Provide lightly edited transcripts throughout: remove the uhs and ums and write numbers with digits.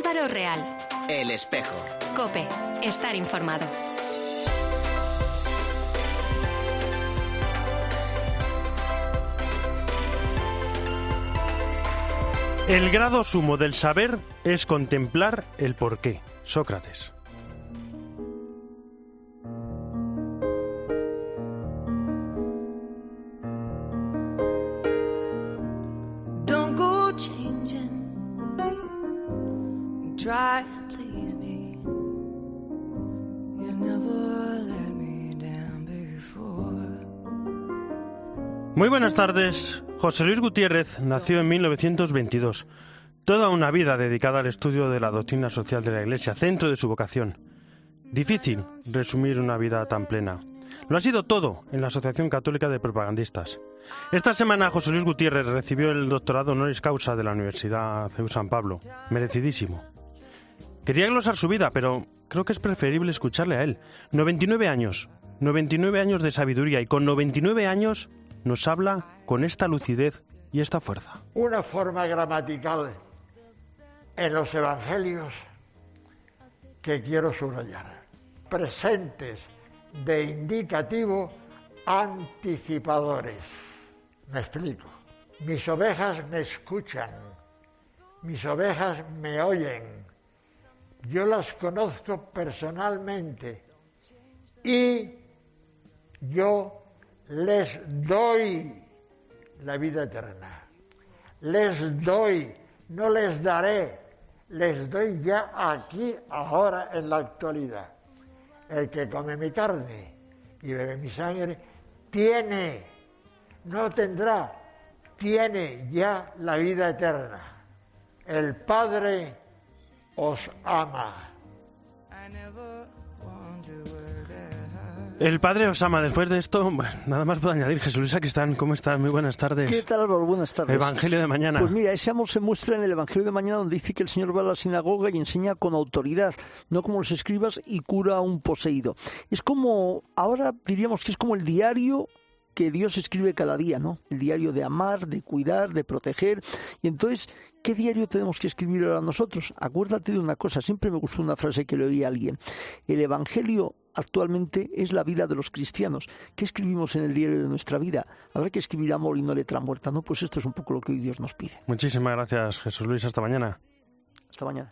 Álvaro Real. El Espejo. COPE. Estar informado. El grado sumo del saber es contemplar el porqué. Sócrates. Don't go changing, try and please me. You never let me down before. Muy buenas tardes. José Luis Gutiérrez nació en 1922. Toda una vida dedicada al estudio de la doctrina social de la Iglesia, centro de su vocación. Difícil resumir una vida tan plena. Lo ha sido todo en la Asociación Católica de Propagandistas. Esta semana José Luis Gutiérrez recibió el doctorado honoris causa de la Universidad CEU San Pablo. Merecidísimo. Quería glosar su vida, pero creo que es preferible escucharle a él. 99 años de sabiduría, y con 99 años nos habla con esta lucidez y esta fuerza. Una forma gramatical en los evangelios que quiero subrayar. Presentes de indicativo anticipadores. Me explico. Mis ovejas me escuchan, mis ovejas me oyen. Yo las conozco personalmente y yo les doy la vida eterna. Les doy, no les daré, les doy ya aquí, ahora, en la actualidad. El que come mi carne y bebe mi sangre, tiene, no tendrá, tiene ya la vida eterna. El Padre os ama. El Padre os ama. Después de esto, bueno, nada más puedo añadir. Jesús Luis Sacristán, ¿cómo estás? Muy buenas tardes. ¿Qué tal, Álvaro? Buenas tardes. Evangelio de mañana. Pues mira, ese amor se muestra en el Evangelio de mañana, donde dice que el Señor va a la sinagoga y enseña con autoridad, no como los escribas, y cura a un poseído. Es como, ahora diríamos que es como el diario que Dios escribe cada día, ¿no? El diario de amar, de cuidar, de proteger. Y entonces, ¿qué diario tenemos que escribir ahora nosotros? Acuérdate de una cosa, siempre me gustó una frase que le oí a alguien. El Evangelio actualmente es la vida de los cristianos. ¿Qué escribimos en el diario de nuestra vida? Habrá que escribir amor y no letra muerta, ¿no? Pues esto es un poco lo que hoy Dios nos pide. Muchísimas gracias, Jesús Luis. Hasta mañana. Hasta mañana.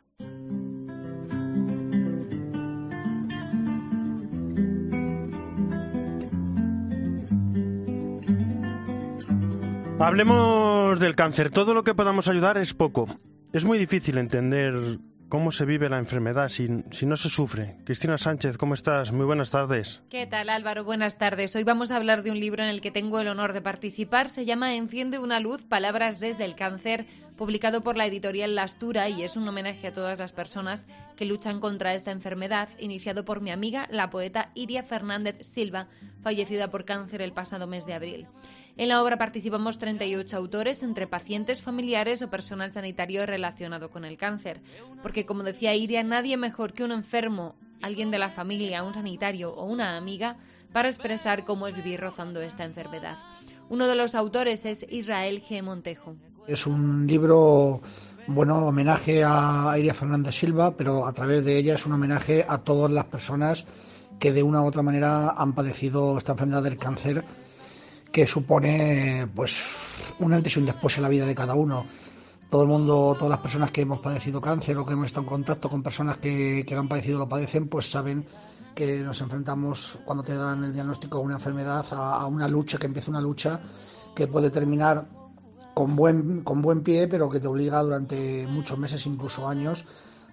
Hablemos del cáncer. Todo lo que podamos ayudar es poco. Es muy difícil entender cómo se vive la enfermedad si no se sufre. Cristina Sánchez, ¿cómo estás? Muy buenas tardes. ¿Qué tal, Álvaro? Buenas tardes. Hoy vamos a hablar de un libro en el que tengo el honor de participar. Se llama Enciende una luz, palabras desde el cáncer, publicado por la editorial Lastura, y es un homenaje a todas las personas que luchan contra esta enfermedad, iniciado por mi amiga, la poeta Iria Fernández Silva, fallecida por cáncer el pasado mes de abril. En la obra participamos 38 autores, entre pacientes, familiares o personal sanitario relacionado con el cáncer. Porque, como decía Iria, nadie mejor que un enfermo, alguien de la familia, un sanitario o una amiga, para expresar cómo es vivir rozando esta enfermedad. Uno de los autores es Israel G. Montejo. Es un libro, bueno, homenaje a Iria Fernández Silva, pero a través de ella es un homenaje a todas las personas que de una u otra manera han padecido esta enfermedad del cáncer, que supone pues un antes y un después en la vida de cada uno. Todo el mundo, todas las personas que hemos padecido cáncer o que hemos estado en contacto con personas que lo han padecido o lo padecen, pues saben que nos enfrentamos, cuando te dan el diagnóstico de una enfermedad, a una lucha, que empieza una lucha que puede terminar con buen pie, pero que te obliga durante muchos meses, incluso años,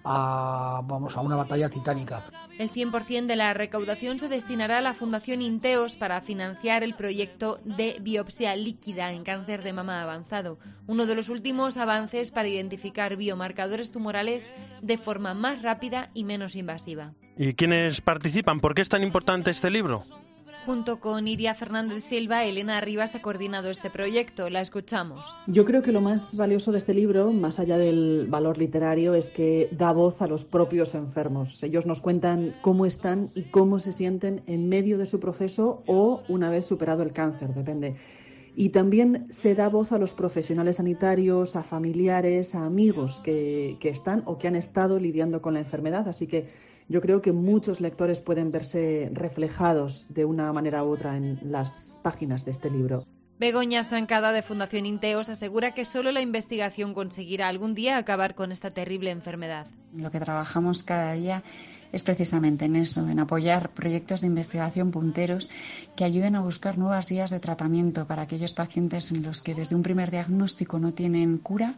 a una batalla titánica. El 100% de la recaudación se destinará a la Fundación Inteos para financiar el proyecto de biopsia líquida en cáncer de mama avanzado, uno de los últimos avances para identificar biomarcadores tumorales de forma más rápida y menos invasiva. ¿Y quiénes participan? ¿Por qué es tan importante este libro? Junto con Iria Fernández Silva, Elena Arribas ha coordinado este proyecto. La escuchamos. Yo creo que lo más valioso de este libro, más allá del valor literario, es que da voz a los propios enfermos. Ellos nos cuentan cómo están y cómo se sienten en medio de su proceso o una vez superado el cáncer, depende. Y también se da voz a los profesionales sanitarios, a familiares, a amigos que están o que han estado lidiando con la enfermedad. Así que yo creo que muchos lectores pueden verse reflejados de una manera u otra en las páginas de este libro. Begoña Zancada, de Fundación Inteos, asegura que solo la investigación conseguirá algún día acabar con esta terrible enfermedad. Lo que trabajamos cada día es precisamente en eso, en apoyar proyectos de investigación punteros que ayuden a buscar nuevas vías de tratamiento para aquellos pacientes en los que desde un primer diagnóstico no tienen cura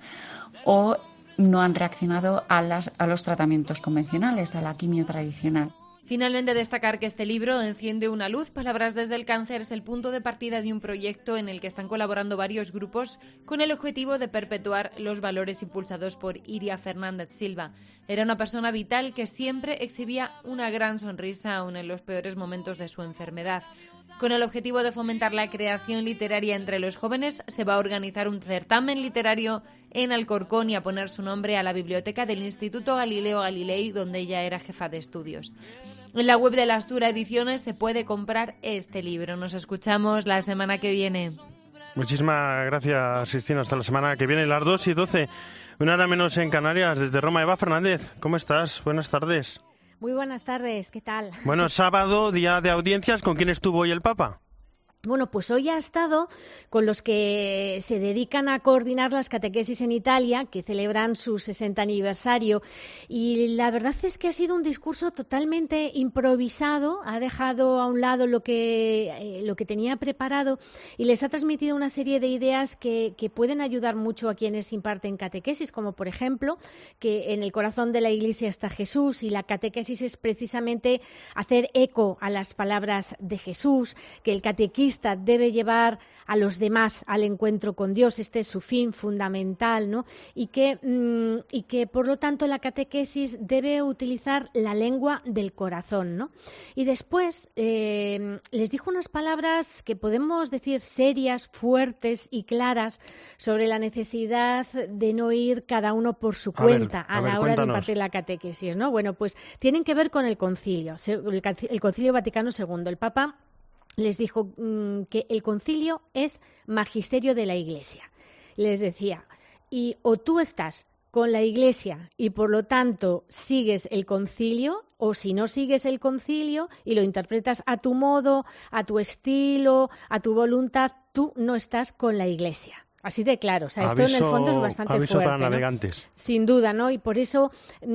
o no han reaccionado a los tratamientos convencionales, a la quimio tradicional. Finalmente, destacar que este libro, Enciende una luz, Palabras desde el cáncer, es el punto de partida de un proyecto en el que están colaborando varios grupos con el objetivo de perpetuar los valores impulsados por Iria Fernández Silva. Era una persona vital que siempre exhibía una gran sonrisa aun en los peores momentos de su enfermedad. Con el objetivo de fomentar la creación literaria entre los jóvenes, se va a organizar un certamen literario en Alcorcón y a poner su nombre a la biblioteca del Instituto Galileo Galilei, donde ella era jefa de estudios. En la web de la Astura Ediciones se puede comprar este libro. Nos escuchamos la semana que viene. Muchísimas gracias, Cristina. Hasta la semana que viene, las 2:12, una hora menos en Canarias. Desde Roma, Eva Fernández, ¿cómo estás? Buenas tardes. Muy buenas tardes, ¿qué tal? Bueno, sábado, día de audiencias. ¿Con quién estuvo hoy el Papa? Bueno, pues hoy ha estado con los que se dedican a coordinar las catequesis en Italia, que celebran su 60 aniversario. Y la verdad es que ha sido un discurso totalmente improvisado, ha dejado a un lado lo que tenía preparado y les ha transmitido una serie de ideas que pueden ayudar mucho a quienes imparten catequesis, como por ejemplo, que en el corazón de la Iglesia está Jesús y la catequesis es precisamente hacer eco a las palabras de Jesús, que el catequista debe llevar a los demás al encuentro con Dios, este es su fin fundamental, ¿no? Y que por lo tanto la catequesis debe utilizar la lengua del corazón, ¿no? Y después les dijo unas palabras que podemos decir serias, fuertes y claras sobre la necesidad de no ir cada uno por su cuenta a la hora de impartir la catequesis, ¿no? Bueno, pues tienen que ver con el concilio, el Concilio Vaticano II. El Papa les dijo que el concilio es magisterio de la Iglesia. Les decía, y o tú estás con la Iglesia y por lo tanto sigues el concilio, o si no sigues el concilio y lo interpretas a tu modo, a tu estilo, a tu voluntad, tú no estás con la Iglesia. Así de claro, o sea, esto en el fondo es bastante aviso fuerte, para navegantes. ¿no? Sin duda, ¿no? Y por eso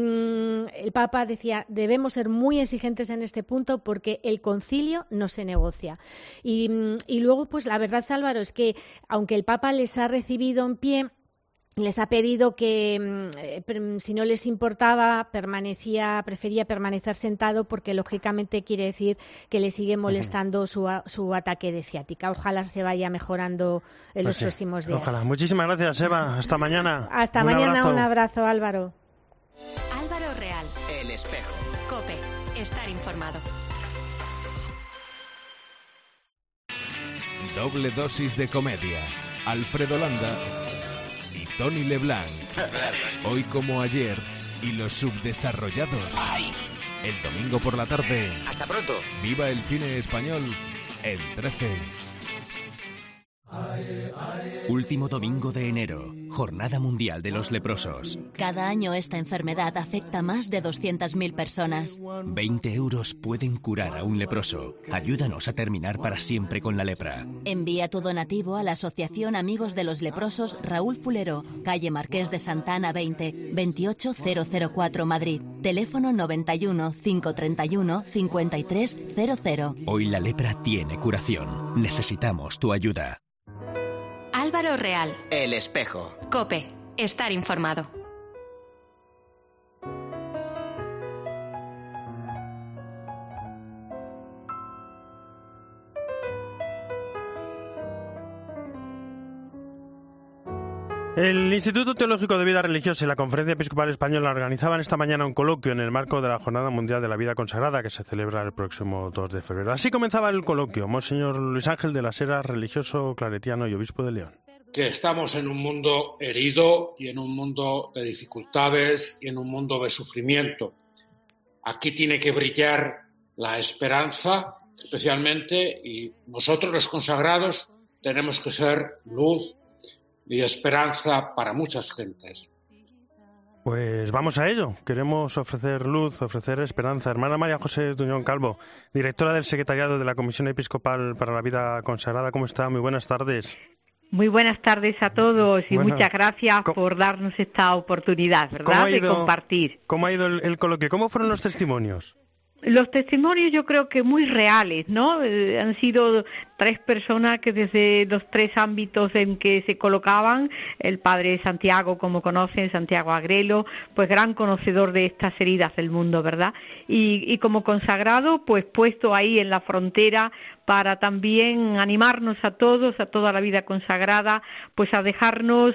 el Papa decía, debemos ser muy exigentes en este punto porque el concilio no se negocia. Y luego, pues la verdad, Álvaro, es que aunque el Papa les ha recibido en pie, les ha pedido que, si no les importaba, prefería permanecer sentado porque, lógicamente, quiere decir que le sigue molestando su ataque de ciática. Ojalá se vaya mejorando en los próximos días. Ojalá. Muchísimas gracias, Eva. Hasta mañana. Hasta mañana. Un abrazo, Álvaro. Álvaro Real. El Espejo. COPE. Estar informado. Doble dosis de comedia. Alfredo Landa y Tony Leblanc. Hoy como ayer y los subdesarrollados. El domingo por la tarde. Hasta pronto. Viva el cine español en 13. Último domingo de enero, Jornada Mundial de los Leprosos. Cada año esta enfermedad afecta a más de 200.000 personas. 20 euros pueden curar a un leproso. Ayúdanos a terminar para siempre con la lepra. Envía tu donativo a la Asociación Amigos de los Leprosos Raúl Fulero, calle Marqués de Santa Ana 20, 28004 Madrid. Teléfono 91 531 5300. Hoy la lepra tiene curación. Necesitamos tu ayuda. Álvaro Real. El Espejo. COPE. Estar informado. El Instituto Teológico de Vida Religiosa y la Conferencia Episcopal Española organizaban esta mañana un coloquio en el marco de la Jornada Mundial de la Vida Consagrada que se celebra el próximo 2 de febrero. Así comenzaba el coloquio. Monseñor Luis Ángel de las Heras, religioso claretiano y obispo de León. Que estamos en un mundo herido y en un mundo de dificultades y en un mundo de sufrimiento. Aquí tiene que brillar la esperanza, especialmente, y nosotros los consagrados tenemos que ser luz y esperanza para muchas gentes. Pues vamos a ello. Queremos ofrecer luz, ofrecer esperanza. Hermana María José Tuñón Calvo, directora del Secretariado de la Comisión Episcopal para la Vida Consagrada. ¿Cómo está? Muy buenas tardes. Muy buenas tardes a todos y muchas gracias por darnos esta oportunidad, ¿verdad?, de compartir. ¿Cómo ha ido el coloquio? ¿Cómo fueron los testimonios? Los testimonios yo creo que muy reales, ¿no? Han sido 3 personas que desde los 3 ámbitos en que se colocaban, el padre Santiago, como conocen, Santiago Agrelo, pues gran conocedor de estas heridas del mundo, ¿verdad? Y como consagrado, pues puesto ahí en la frontera para también animarnos a todos, a toda la vida consagrada, pues a dejarnos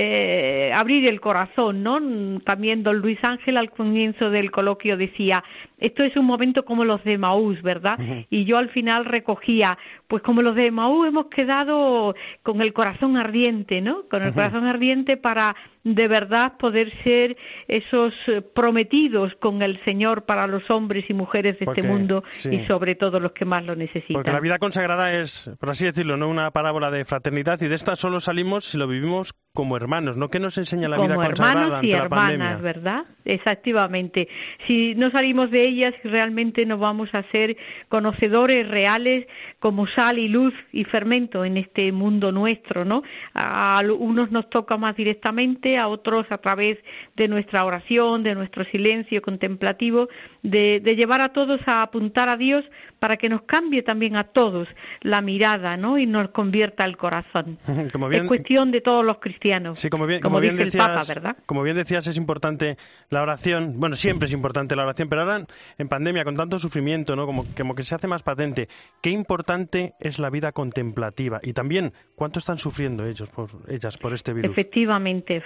abrir el corazón, ¿no? También don Luis Ángel al comienzo del coloquio decía, esto es un momento como los de Emaús, ¿verdad? Uh-huh. Y yo al final recogía, pues como los de Emaús hemos quedado con el corazón ardiente, ¿no? Con el corazón ardiente para de verdad poder ser esos prometidos con el Señor para los hombres y mujeres de este mundo y sobre todo los que más lo necesitan. Porque la vida consagrada es, por así decirlo, no una parábola de fraternidad y de esta solo salimos si lo vivimos como hermanos, ¿no? ¿Qué nos enseña la vida consagrada ante la pandemia? Como hermanos y hermanas, ¿verdad? Exactamente. Si no salimos de ellas, realmente no vamos a ser conocedores reales como sal y luz y fermento en este mundo nuestro, ¿no? A unos nos toca más directamente, a otros a través de nuestra oración, de nuestro silencio contemplativo, de llevar a todos a apuntar a Dios para que nos cambie también a todos la mirada, ¿no? Y nos convierta el corazón. Es cuestión de todos los cristianos, sí, como bien dice decías, el Papa, ¿verdad? Como bien decías, es importante la oración. Bueno, siempre es importante la oración, pero ahora en pandemia, con tanto sufrimiento, ¿no? Como que se hace más patente. Qué importante es la vida contemplativa y también cuánto están sufriendo ellas por este virus. Efectivamente.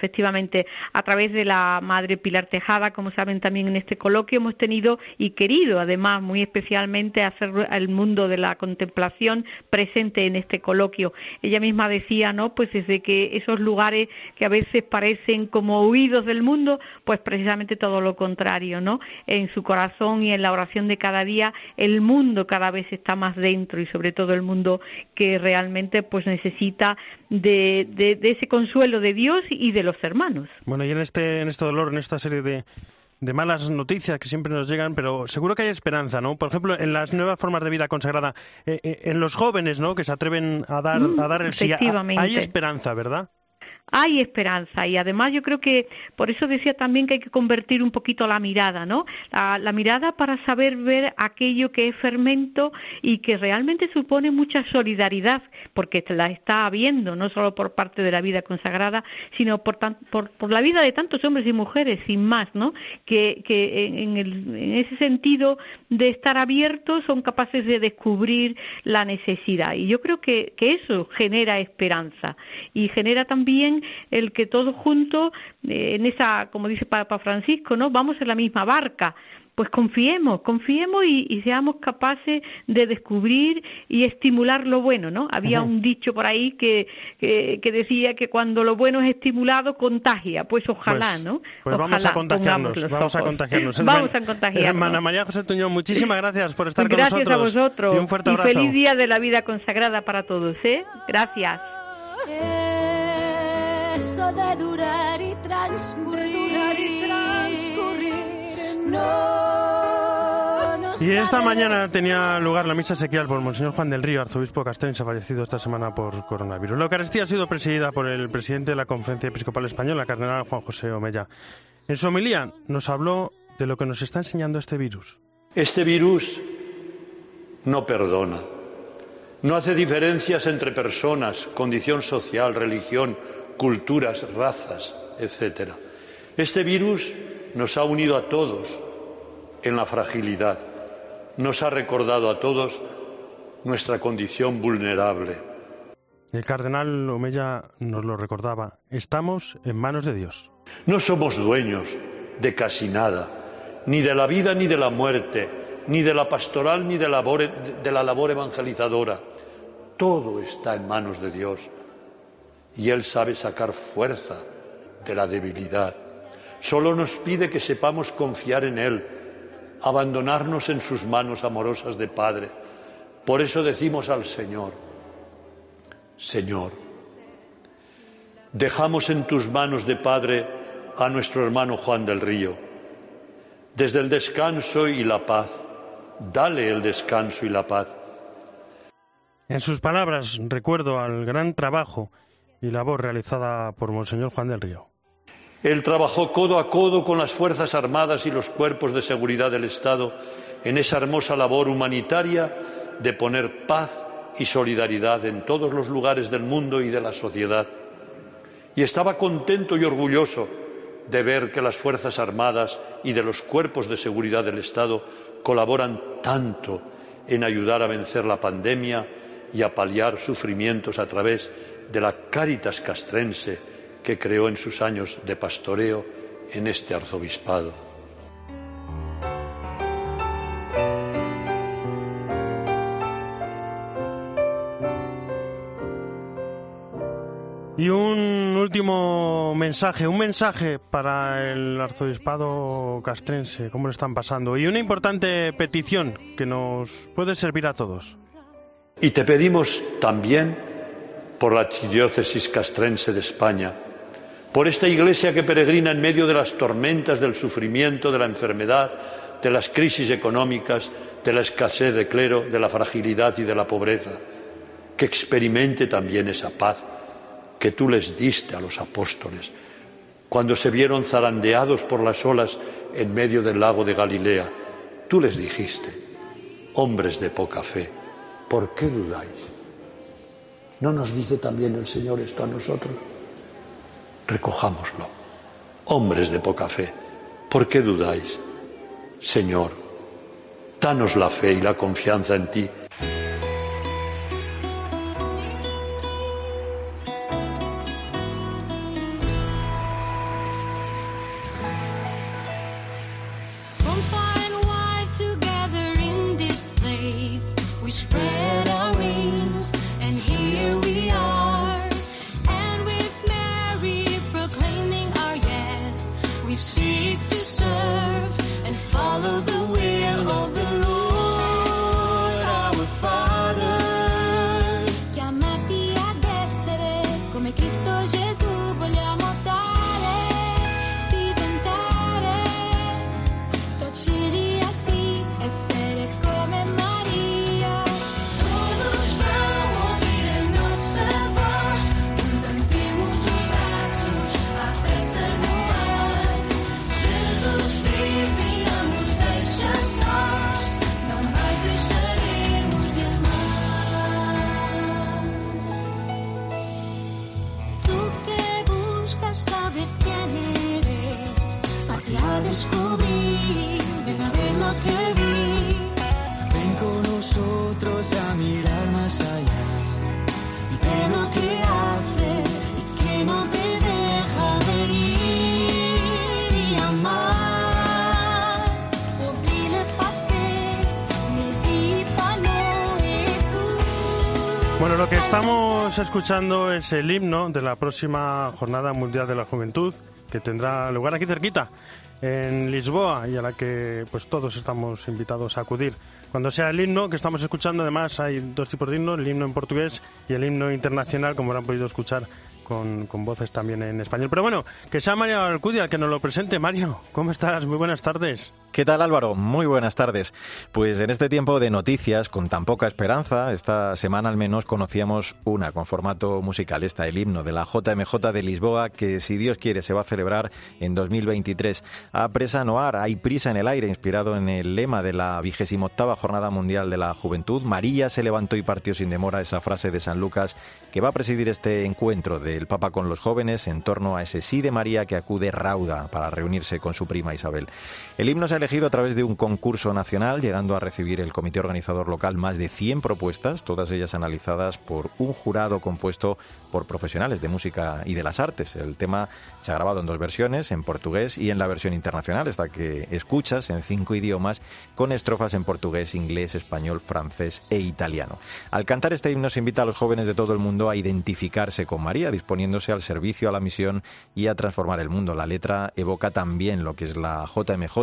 A través de la Madre Pilar Tejada, como saben también en este coloquio, hemos tenido y querido, además, muy especialmente hacer el mundo de la contemplación presente en este coloquio. Ella misma decía, ¿no? Pues desde que esos lugares que a veces parecen como huidos del mundo, pues precisamente todo lo contrario, ¿no? En su corazón y en la oración de cada día, el mundo cada vez está más dentro y sobre todo el mundo que realmente pues necesita de ese consuelo de Dios y de los hermanos. Bueno, y en este dolor, en esta serie de malas noticias que siempre nos llegan, pero seguro que hay esperanza, ¿no? Por ejemplo, en las nuevas formas de vida consagrada, en los jóvenes, ¿no? Que se atreven a dar el sí, hay esperanza, ¿verdad? Hay esperanza y además yo creo que por eso decía también que hay que convertir un poquito la mirada, ¿no? La mirada para saber ver aquello que es fermento y que realmente supone mucha solidaridad, porque la está habiendo, no solo por parte de la vida consagrada, sino por la vida de tantos hombres y mujeres, sin más, ¿no? Que en ese sentido de estar abiertos son capaces de descubrir la necesidad. Y yo creo que eso genera esperanza y genera también el que todos juntos, en esa, como dice Papa Francisco, ¿no? Vamos en la misma barca. Pues confiemos y seamos capaces de descubrir y estimular lo bueno, ¿no? Había un dicho por ahí que decía que cuando lo bueno es estimulado contagia, pues ojalá, ¿no? Pues ojalá, vamos a contagiarnos. Hermana María José Tuñón, muchísimas gracias por estar con nosotros. Gracias a vosotros. Y un fuerte abrazo. Y feliz día de la vida consagrada para todos, ¿eh? Gracias. Eso de durar y transcurrir, Y esta mañana tenía lugar la misa sequial por Monseñor Juan del Río, arzobispo castrense, fallecido esta semana por coronavirus. La Eucaristía ha sido presidida por el presidente de la Conferencia Episcopal Española, cardenal Juan José Omella. En su homilía nos habló de lo que nos está enseñando este virus. Este virus no perdona, no hace diferencias entre personas, condición social, religión, culturas, razas, etc. Este virus nos ha unido a todos en la fragilidad, nos ha recordado a todos nuestra condición vulnerable. El cardenal Omella nos lo recordaba, estamos en manos de Dios. No somos dueños de casi nada, ni de la vida ni de la muerte, ni de la pastoral ni de la labor evangelizadora. Todo está en manos de Dios. Y Él sabe sacar fuerza de la debilidad. Solo nos pide que sepamos confiar en Él, abandonarnos en sus manos amorosas de Padre. Por eso decimos al Señor, Señor, dejamos en tus manos de Padre a nuestro hermano Juan del Río. Desde el descanso y la paz, dale el descanso y la paz. En sus palabras recuerdo al gran trabajo y labor realizada por Monseñor Juan del Río. Él trabajó codo a codo con las Fuerzas Armadas y los cuerpos de seguridad del Estado en esa hermosa labor humanitaria de poner paz y solidaridad en todos los lugares del mundo y de la sociedad. Y estaba contento y orgulloso de ver que las Fuerzas Armadas y de los cuerpos de seguridad del Estado colaboran tanto en ayudar a vencer la pandemia y a paliar sufrimientos a través de la Cáritas castrense que creó en sus años de pastoreo en este arzobispado. Y un último mensaje, para el arzobispado castrense, cómo lo están pasando, y una importante petición que nos puede servir a todos. Y te pedimos también por la archidiócesis castrense de España, por esta Iglesia que peregrina en medio de las tormentas del sufrimiento, de la enfermedad, de las crisis económicas, de la escasez de clero, de la fragilidad y de la pobreza, que experimente también esa paz que tú les diste a los apóstoles cuando se vieron zarandeados por las olas en medio del lago de Galilea. Tú les dijiste: hombres de poca fe, ¿por qué dudáis? ¿No nos dice también el Señor esto a nosotros? Recojámoslo. Hombres de poca fe, ¿por qué dudáis? Señor, danos la fe y la confianza en ti. Bueno, lo que estamos escuchando es el himno de la próxima Jornada Mundial de la Juventud, que tendrá lugar aquí cerquita, en Lisboa, y a la que pues todos estamos invitados a acudir. Cuando sea el himno que estamos escuchando, además hay dos tipos de himnos, el himno en portugués y el himno internacional, como habrán podido escuchar con voces también en español. Pero bueno, que sea Mario Alcudia el que nos lo presente. Mario, ¿cómo estás? Muy buenas tardes. ¿Qué tal, Álvaro? Muy buenas tardes. Pues en este tiempo de noticias con tan poca esperanza, esta semana al menos conocíamos una con formato musical, el himno de la JMJ de Lisboa, que si Dios quiere se va a celebrar en 2023. A Presa Noar, hay prisa en el aire, inspirado en el lema de la 28ª Jornada Mundial de la Juventud. María se levantó y partió sin demora, esa frase de San Lucas que va a presidir este encuentro del Papa con los jóvenes en torno a ese sí de María que acude rauda para reunirse con su prima Isabel. El himno se ha elegido a través de un concurso nacional, llegando a recibir el comité organizador local más de 100 propuestas, todas ellas analizadas por un jurado compuesto por profesionales de música y de las artes. El tema se ha grabado en 2 versiones, en portugués y en la versión internacional, esta que escuchas en 5 idiomas, con estrofas en portugués, inglés, español, francés e italiano. Al cantar este himno se invita a los jóvenes de todo el mundo a identificarse con María, disponiéndose al servicio, a la misión y a transformar el mundo. La letra evoca también lo que es la JMJ, la alegría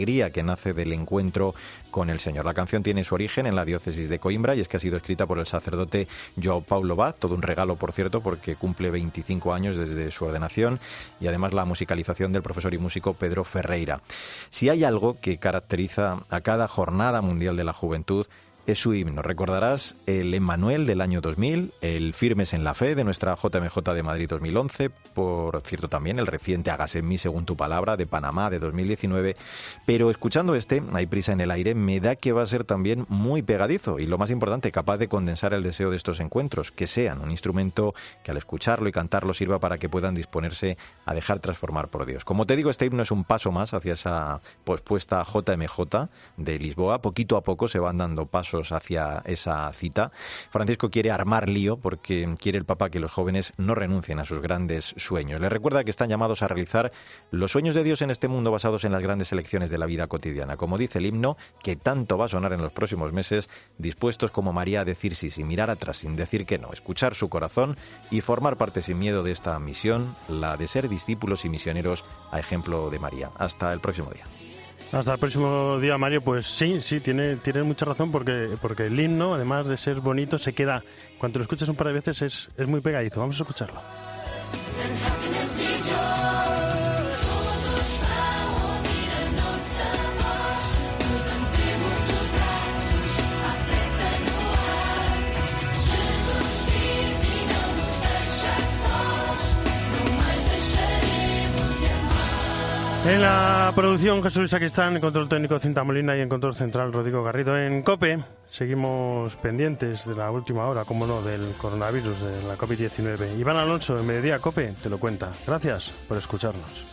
alegría que nace del encuentro con el Señor. La canción tiene su origen en la diócesis de Coimbra y es que ha sido escrita por el sacerdote João Paulo Vaz, todo un regalo, por cierto, porque cumple 25 años desde su ordenación, y además la musicalización del profesor y músico Pedro Ferreira. Si hay algo que caracteriza a cada Jornada Mundial de la Juventud, es su himno. Recordarás el Emmanuel del año 2000, el Firmes en la Fe de nuestra JMJ de Madrid 2011, por cierto también el reciente Hágase en mí según tu palabra de Panamá de 2019, pero escuchando Hay prisa en el aire, me da que va a ser también muy pegadizo y, lo más importante, capaz de condensar el deseo de estos encuentros, que sean un instrumento que al escucharlo y cantarlo sirva para que puedan disponerse a dejar transformar por Dios. Como te digo, este himno es un paso más hacia esa pospuesta JMJ de Lisboa. Poquito a poco se van dando pasos hacia esa cita. Francisco quiere armar lío porque quiere el Papa que los jóvenes no renuncien a sus grandes sueños. Les recuerda que están llamados a realizar los sueños de Dios en este mundo basados en las grandes elecciones de la vida cotidiana. Como dice el himno, que tanto va a sonar en los próximos meses, dispuestos como María a decir sí, sin mirar atrás, sin decir que no, escuchar su corazón y formar parte sin miedo de esta misión, la de ser discípulos y misioneros a ejemplo de María. Hasta el próximo día. Hasta el próximo día, Mario. Pues sí, tienes mucha razón porque el himno, además de ser bonito, se queda, cuando lo escuchas un par de veces, es muy pegadizo. Vamos a escucharlo. En la producción, Jesús Luis Sacristán, en control técnico Cinta Molina y en control central Rodrigo Garrido. En COPE seguimos pendientes de la última hora, como no, del coronavirus, de la COVID-19. Iván Alonso, en Mediodía COPE, te lo cuenta. Gracias por escucharnos.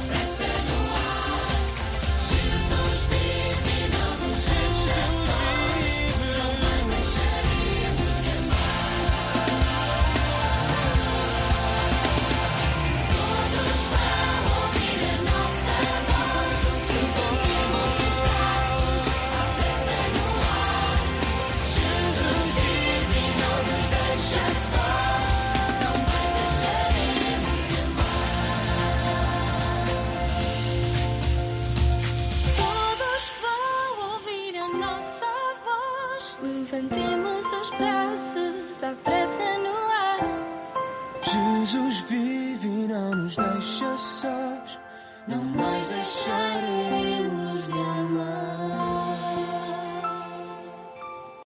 Levantemos os braços, a pressa no ar. Jesus vive e não nos deixa sós, não mais deixaremos de amar.